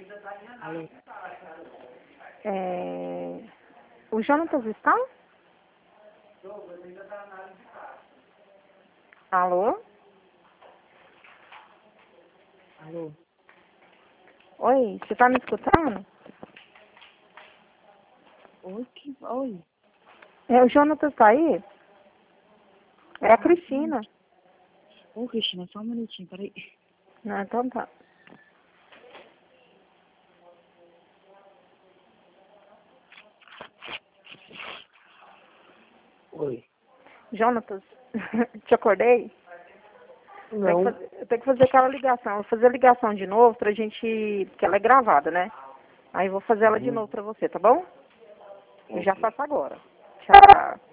Alô? O Jonatas está? Alô? Alô? Oi, você está me escutando? Oi? Oi? O Jonatas está aí? É a Cristina. Ô, Cristina, só um minutinho, peraí. Não, então tá. Oi? Jonatas, te acordei? Não. Eu tenho que fazer aquela ligação. Eu vou fazer a ligação de novo pra gente... Porque ela é gravada, né? Aí eu vou fazer ela de novo pra você, tá bom? Eu já faço agora. Tchau.